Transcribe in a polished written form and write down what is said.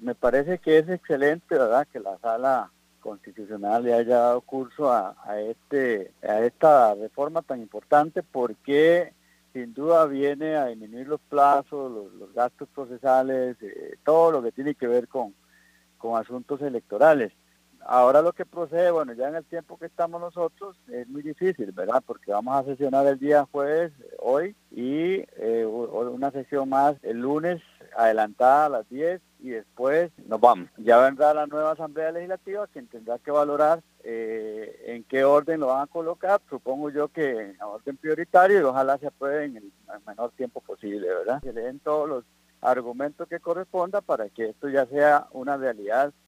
Me parece que es excelente, ¿verdad?, que la Sala Constitucional le haya dado curso a esta reforma tan importante, porque sin duda viene a disminuir los plazos, los gastos procesales, todo lo que tiene que ver con asuntos electorales. Ahora lo que procede, bueno, ya en el tiempo que estamos nosotros es muy difícil, ¿verdad? Porque vamos a sesionar el día jueves, hoy, y una sesión más el lunes adelantada a las 10 y después nos vamos. Ya vendrá la nueva Asamblea Legislativa, quien tendrá que valorar en qué orden lo van a colocar. Supongo yo que en orden prioritario, y ojalá se apruebe en el menor tiempo posible, ¿verdad? Que le den todos los argumentos que corresponda para que esto ya sea una realidad